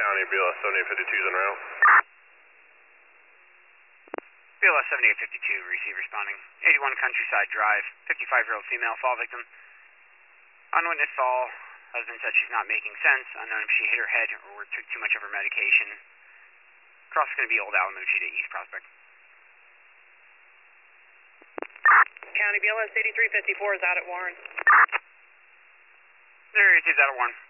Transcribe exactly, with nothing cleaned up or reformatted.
County, B L S seventy-eight fifty-two is en route. B L S seventy-eight fifty-two, receive responding. eighty-one Countryside Drive, fifty-five-year-old female fall victim. Unwitnessed fall, husband said she's not making sense, unknown if she hit her head or took too much of her medication. Cross is going to be Old Alamucci to East Prospect. County, B L S eighty-three fifty-four is out at Warren. There, received out at Warren.